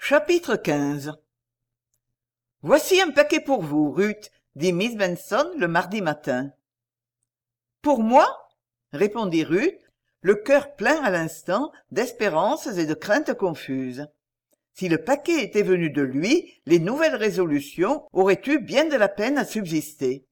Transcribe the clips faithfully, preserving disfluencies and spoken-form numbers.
Chapitre quinze. Voici un paquet pour vous, Ruth, dit miss Benson le mardi matin. Pour moi? Répondit Ruth, le cœur plein à l'instant d'espérances et de craintes confuses. Si le paquet était venu de lui, les nouvelles résolutions auraient eu bien de la peine à subsister.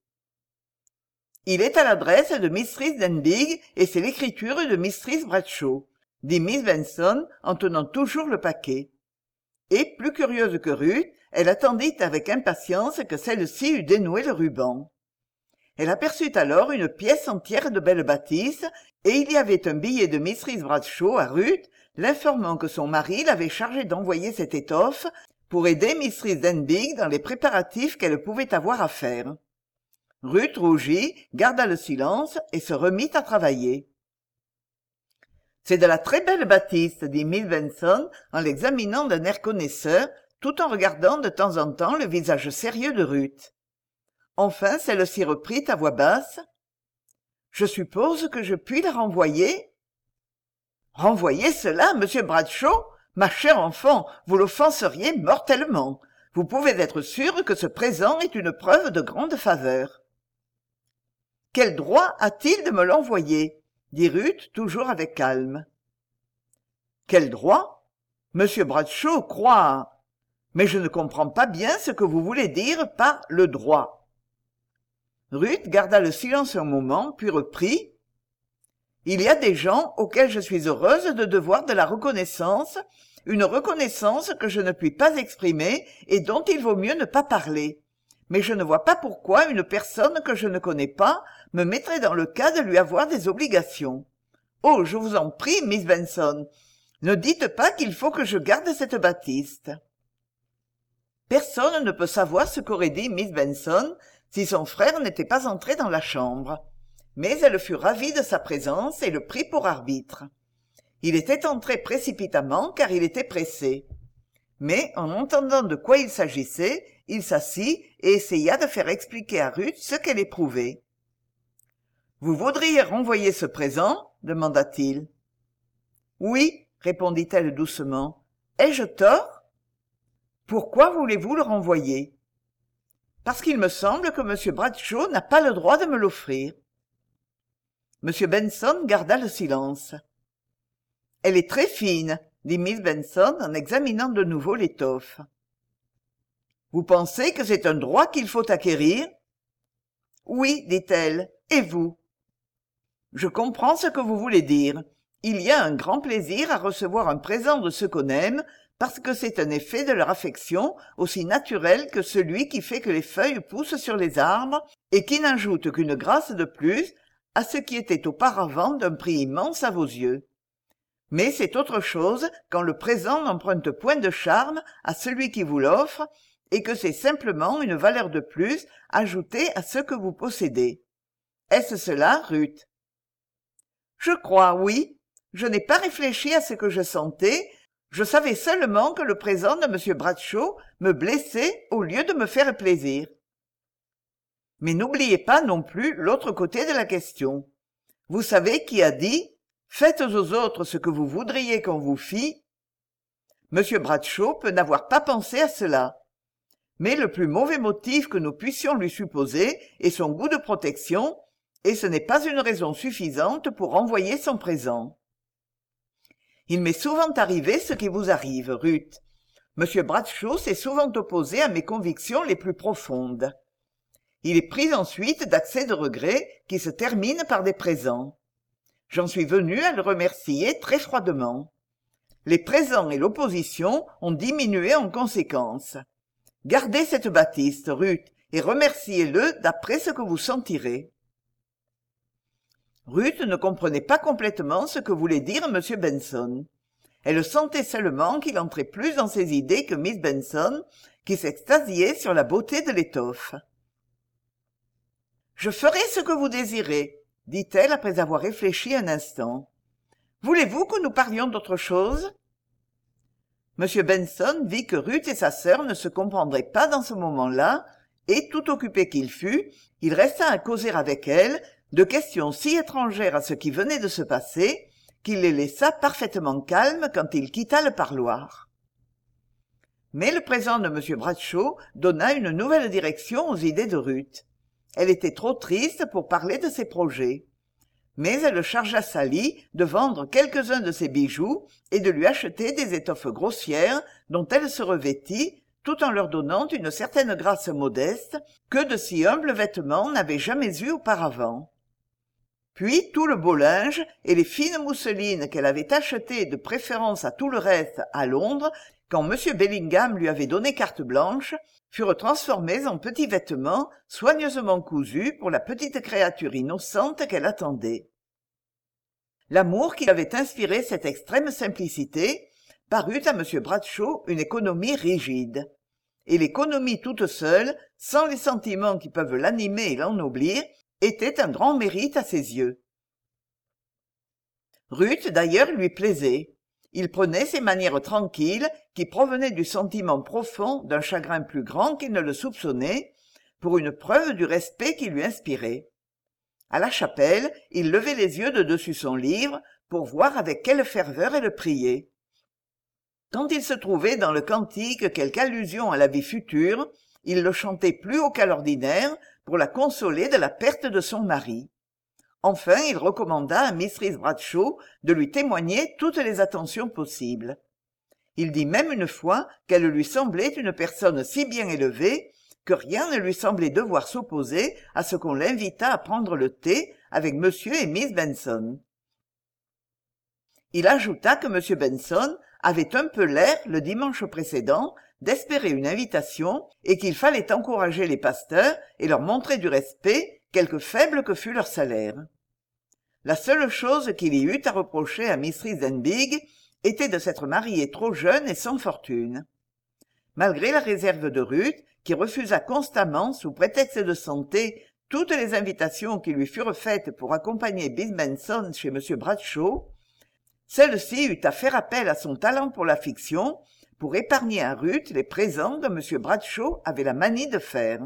Il est à l'adresse de mistress Denbigh et c'est l'écriture de mistress Bradshaw, dit miss Benson en tenant toujours le paquet. Et, plus curieuse que Ruth, elle attendit avec impatience que celle-ci eût dénoué le ruban. Elle aperçut alors une pièce entière de belle batiste, et il y avait un billet de mistress Bradshaw à Ruth, l'informant que son mari l'avait chargée d'envoyer cette étoffe pour aider mistress Denbigh dans les préparatifs qu'elle pouvait avoir à faire. Ruth rougit, garda le silence et se remit à travailler. « C'est de la très belle batiste, dit miss Benson en l'examinant d'un air connaisseur, tout en regardant de temps en temps le visage sérieux de Ruth. Enfin celle-ci reprit à voix basse. « Je suppose que je puis la renvoyer ?»« Renvoyer cela, monsieur Bradshaw ? Ma chère enfant, vous l'offenseriez mortellement. Vous pouvez être sûre que ce présent est une preuve de grande faveur. »« Quel droit a-t-il de me l'envoyer ?» dit Ruth, toujours avec calme. « Quel droit ? Monsieur Bradshaw croit... Mais je ne comprends pas bien ce que vous voulez dire par le droit. » Ruth garda le silence un moment, puis reprit. « Il y a des gens auxquels je suis heureuse de devoir de la reconnaissance, une reconnaissance que je ne puis pas exprimer et dont il vaut mieux ne pas parler. Mais je ne vois pas pourquoi une personne que je ne connais pas me mettrait dans le cas de lui avoir des obligations. Oh, je vous en prie, miss Benson, ne dites pas qu'il faut que je garde cette batiste. » Personne ne peut savoir ce qu'aurait dit miss Benson si son frère n'était pas entré dans la chambre. Mais elle fut ravie de sa présence et le prit pour arbitre. Il était entré précipitamment car il était pressé. Mais, en entendant de quoi il s'agissait, il s'assit et essaya de faire expliquer à Ruth ce qu'elle éprouvait. « Vous voudriez renvoyer ce présent ?» demanda-t-il. « Oui, » répondit-elle doucement. « Ai-je tort ? » « Pourquoi voulez-vous le renvoyer ?»« Parce qu'il me semble que M. Bradshaw n'a pas le droit de me l'offrir. » M. Benson garda le silence. « Elle est très fine, » dit miss Benson en examinant de nouveau l'étoffe. « Vous pensez que c'est un droit qu'il faut acquérir ?»« Oui, dit-elle. Et vous ?» « Je comprends ce que vous voulez dire. Il y a un grand plaisir à recevoir un présent de ceux qu'on aime, parce que c'est un effet de leur affection aussi naturel que celui qui fait que les feuilles poussent sur les arbres et qui n'ajoute qu'une grâce de plus à ce qui était auparavant d'un prix immense à vos yeux. Mais c'est autre chose quand le présent n'emprunte point de charme à celui qui vous l'offre et que c'est simplement une valeur de plus ajoutée à ce que vous possédez. Est-ce cela, Ruth ? Je crois, oui. Je n'ai pas réfléchi à ce que je sentais. Je savais seulement que le présent de M. Bradshaw me blessait au lieu de me faire plaisir. Mais n'oubliez pas non plus l'autre côté de la question. Vous savez qui a dit « Faites aux autres ce que vous voudriez qu'on vous fît » M. Bradshaw peut n'avoir pas pensé à cela. Mais le plus mauvais motif que nous puissions lui supposer est son goût de protection, et ce n'est pas une raison suffisante pour renvoyer son présent. Il m'est souvent arrivé ce qui vous arrive, Ruth. M. Bradshaw s'est souvent opposé à mes convictions les plus profondes. Il est pris ensuite d'accès de regret qui se terminent par des présents. J'en suis venu à le remercier très froidement. Les présents et l'opposition ont diminué en conséquence. Gardez cette batiste, Ruth, et remerciez-le d'après ce que vous sentirez. Ruth ne comprenait pas complètement ce que voulait dire M. Benson. Elle sentait seulement qu'il entrait plus dans ses idées que miss Benson, qui s'extasiait sur la beauté de l'étoffe. « Je ferai ce que vous désirez, » dit-elle après avoir réfléchi un instant. « Voulez-vous que nous parlions d'autre chose ?» M. Benson vit que Ruth et sa sœur ne se comprendraient pas dans ce moment-là, et, tout occupé qu'il fût, il resta à causer avec elle de questions si étrangères à ce qui venait de se passer qu'il les laissa parfaitement calmes quand il quitta le parloir. Mais le présent de M. Bradshaw donna une nouvelle direction aux idées de Ruth. Elle était trop triste pour parler de ses projets. Mais elle chargea Sally de vendre quelques-uns de ses bijoux et de lui acheter des étoffes grossières dont elle se revêtit, tout en leur donnant une certaine grâce modeste que de si humbles vêtements n'avaient jamais eue auparavant. Puis tout le beau linge et les fines mousselines qu'elle avait achetées de préférence à tout le reste à Londres, quand M. Bellingham lui avait donné carte blanche, furent transformés en petits vêtements soigneusement cousus pour la petite créature innocente qu'elle attendait. L'amour qui avait inspiré cette extrême simplicité parut à M. Bradshaw une économie rigide. Et l'économie toute seule, sans les sentiments qui peuvent l'animer et l'ennoblir, était un grand mérite à ses yeux. Ruth, d'ailleurs, lui plaisait. Il prenait ses manières tranquilles, qui provenaient du sentiment profond d'un chagrin plus grand qu'il ne le soupçonnait, pour une preuve du respect qu'il lui inspirait. À la chapelle, il levait les yeux de dessus son livre pour voir avec quelle ferveur elle priait. Quand il se trouvait dans le cantique quelque allusion à la vie future, il le chantait plus haut qu'à l'ordinaire pour la consoler de la perte de son mari. Enfin, il recommanda à Mistress Bradshaw de lui témoigner toutes les attentions possibles. Il dit même une fois qu'elle lui semblait une personne si bien élevée que rien ne lui semblait devoir s'opposer à ce qu'on l'invitât à prendre le thé avec monsieur et miss Benson. Il ajouta que M. Benson avait un peu l'air, le dimanche précédent, d'espérer une invitation et qu'il fallait encourager les pasteurs et leur montrer du respect, quelque faible que fût leur salaire. La seule chose qu'il y eût à reprocher à Mistress Denbigh était de s'être mariée trop jeune et sans fortune. Malgré la réserve de Ruth, qui refusa constamment, sous prétexte de santé, toutes les invitations qui lui furent faites pour accompagner Miss Benson chez M. Bradshaw, celle-ci eut à faire appel à son talent pour la fiction pour épargner à Ruth les présents que M. Bradshaw avait la manie de faire.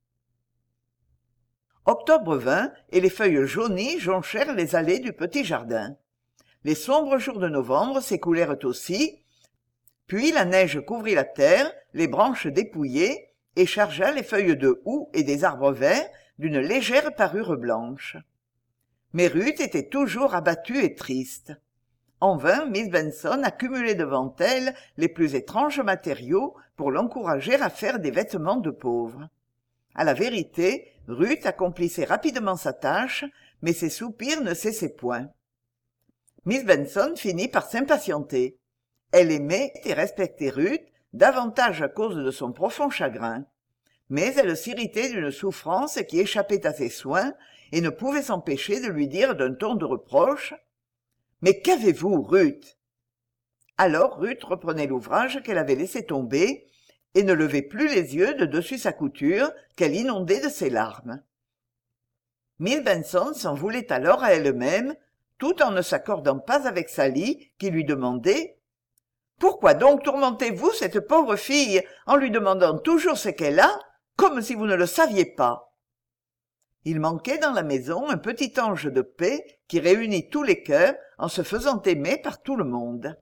Octobre vint et les feuilles jaunies jonchèrent les allées du petit jardin. Les sombres jours de novembre s'écoulèrent aussi, puis la neige couvrit la terre, les branches dépouillées, et chargea les feuilles de houx et des arbres verts d'une légère parure blanche. Mais Ruth était toujours abattue et triste. En vain, Miss Benson accumulait devant elle les plus étranges matériaux pour l'encourager à faire des vêtements de pauvre. À la vérité, Ruth accomplissait rapidement sa tâche, mais ses soupirs ne cessaient point. Miss Benson finit par s'impatienter. Elle aimait et respectait Ruth, davantage à cause de son profond chagrin. Mais elle s'irritait d'une souffrance qui échappait à ses soins et ne pouvait s'empêcher de lui dire d'un ton de reproche « Mais qu'avez-vous, Ruth ?» Alors Ruth reprenait l'ouvrage qu'elle avait laissé tomber et ne levait plus les yeux de dessus sa couture qu'elle inondait de ses larmes. Miss Benson s'en voulait alors à elle-même, tout en ne s'accordant pas avec Sally, qui lui demandait « Pourquoi donc tourmentez-vous cette pauvre fille en lui demandant toujours ce qu'elle a, comme si vous ne le saviez pas ?» Il manquait dans la maison un petit ange de paix qui réunit tous les cœurs en se faisant aimer par tout le monde.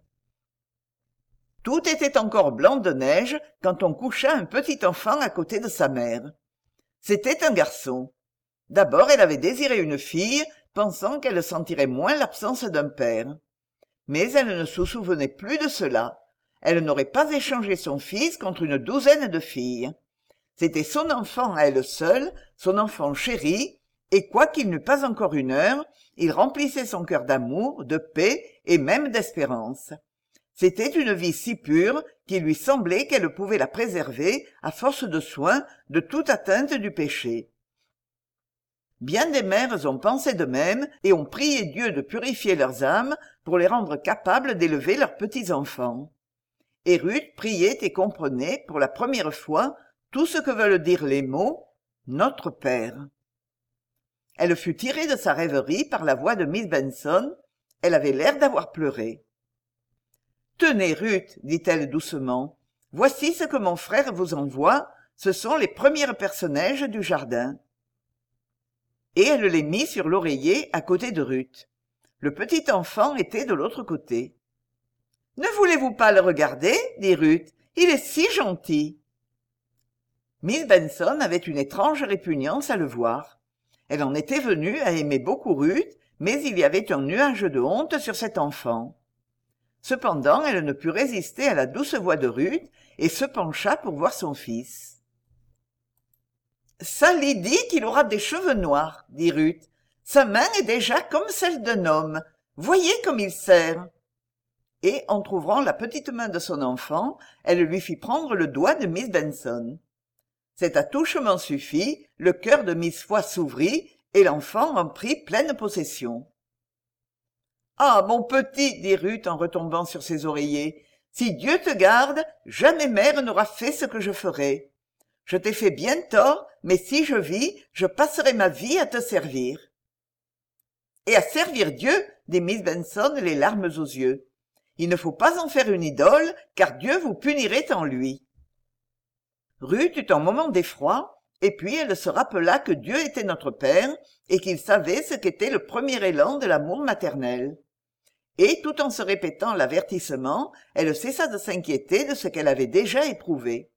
Tout était encore blanc de neige quand on coucha un petit enfant à côté de sa mère. C'était un garçon. D'abord, elle avait désiré une fille, pensant qu'elle sentirait moins l'absence d'un père. Mais elle ne se souvenait plus de cela. Elle n'aurait pas échangé son fils contre une douzaine de filles. C'était son enfant à elle seule, son enfant chéri, et quoiqu'il n'eût pas encore une heure, il remplissait son cœur d'amour, de paix et même d'espérance. C'était une vie si pure qu'il lui semblait qu'elle pouvait la préserver, à force de soins, de toute atteinte du péché. Bien des mères ont pensé de même et ont prié Dieu de purifier leurs âmes pour les rendre capables d'élever leurs petits-enfants. Et Ruth priait et comprenait, pour la première fois, tout ce que veulent dire les mots « Notre Père ». Elle fut tirée de sa rêverie par la voix de Miss Benson. Elle avait l'air d'avoir pleuré. « Tenez, Ruth, dit-elle doucement, voici ce que mon frère vous envoie, ce sont les premières personnages du jardin. » Et elle les mit sur l'oreiller à côté de Ruth. Le petit enfant était de l'autre côté. « Ne voulez-vous pas le regarder ?» dit Ruth. « il est si gentil. Miss Benson avait une étrange répugnance à le voir. Elle en était venue à aimer beaucoup Ruth, mais il y avait un nuage de honte sur cet enfant. Cependant, elle ne put résister à la douce voix de Ruth et se pencha pour voir son fils. « Sally dit qu'il aura des cheveux noirs, » dit Ruth. « Sa main est déjà comme celle d'un homme. Voyez comme il serre. » Et, entr'ouvrant la petite main de son enfant, elle lui fit prendre le doigt de Miss Benson. Cet attouchement suffit, le cœur de Miss Foy s'ouvrit et l'enfant en prit pleine possession. « Ah, mon petit, » dit Ruth en retombant sur ses oreillers, « si Dieu te garde, jamais mère n'aura fait ce que je ferai. Je t'ai fait bien tort, mais si je vis, je passerai ma vie à te servir. » « Et à servir Dieu, » dit Miss Benson les larmes aux yeux. « Il ne faut pas en faire une idole, car Dieu vous punirait en lui. » Ruth eut un moment d'effroi, et puis elle se rappela que Dieu était notre Père, et qu'il savait ce qu'était le premier élan de l'amour maternel. Et, tout en se répétant l'avertissement, elle cessa de s'inquiéter de ce qu'elle avait déjà éprouvé.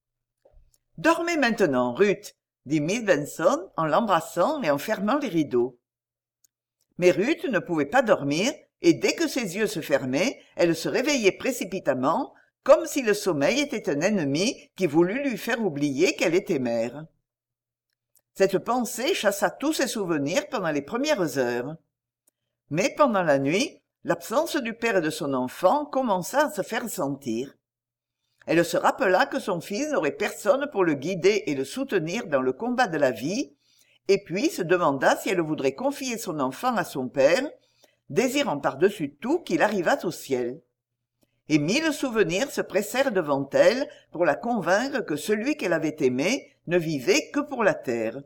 « Dormez maintenant, Ruth, » dit Miss Benson en l'embrassant et en fermant les rideaux. Mais Ruth ne pouvait pas dormir, et dès que ses yeux se fermaient, elle se réveillait précipitamment, comme si le sommeil était un ennemi qui voulût lui faire oublier qu'elle était mère. Cette pensée chassa tous ses souvenirs pendant les premières heures. Mais pendant la nuit, l'absence du père et de son enfant commença à se faire sentir. Elle se rappela que son fils n'aurait personne pour le guider et le soutenir dans le combat de la vie, et puis se demanda si elle voudrait confier son enfant à son père, désirant par-dessus tout qu'il arrivât au ciel. Et mille souvenirs se pressèrent devant elle pour la convaincre que celui qu'elle avait aimé ne vivait que pour la terre.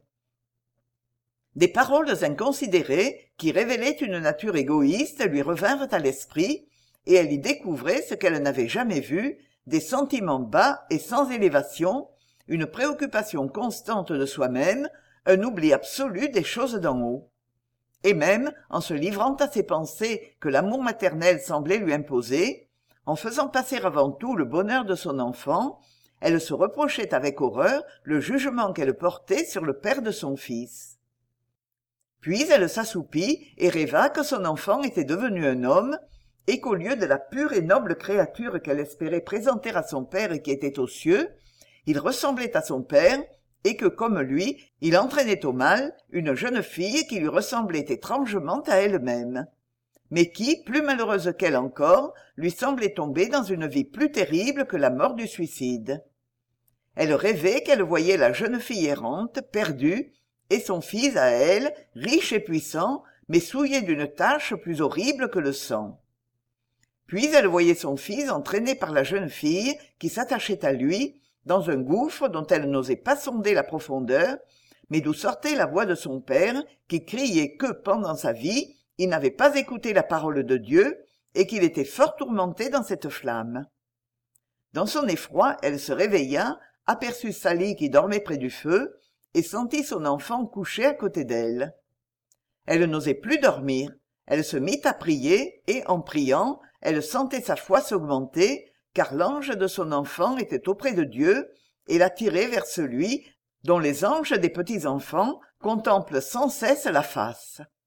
Des paroles inconsidérées, qui révélaient une nature égoïste, lui revinrent à l'esprit, et elle y découvrait ce qu'elle n'avait jamais vu, des sentiments bas et sans élévation, une préoccupation constante de soi-même, un oubli absolu des choses d'en haut. Et même, en se livrant à ces pensées que l'amour maternel semblait lui imposer, en faisant passer avant tout le bonheur de son enfant, elle se reprochait avec horreur le jugement qu'elle portait sur le père de son fils. Puis elle s'assoupit et rêva que son enfant était devenu un homme, et qu'au lieu de la pure et noble créature qu'elle espérait présenter à son père et qui était aux cieux, il ressemblait à son père, et que, comme lui, il entraînait au mal une jeune fille qui lui ressemblait étrangement à elle-même, mais qui, plus malheureuse qu'elle encore, lui semblait tomber dans une vie plus terrible que la mort du suicide. Elle rêvait qu'elle voyait la jeune fille errante, perdue, et son fils à elle, riche et puissant, mais souillé d'une tache plus horrible que le sang. Puis elle voyait son fils entraîné par la jeune fille qui s'attachait à lui, dans un gouffre dont elle n'osait pas sonder la profondeur, mais d'où sortait la voix de son père, qui criait que, pendant sa vie, il n'avait pas écouté la parole de Dieu, et qu'il était fort tourmenté dans cette flamme. Dans son effroi, elle se réveilla, aperçut Sally qui dormait près du feu, et sentit son enfant couché à côté d'elle. Elle n'osait plus dormir, elle se mit à prier, et, en priant, elle sentait sa foi s'augmenter, car l'ange de son enfant était auprès de Dieu, et l'attirait vers celui dont les anges des petits-enfants contemplent sans cesse la face.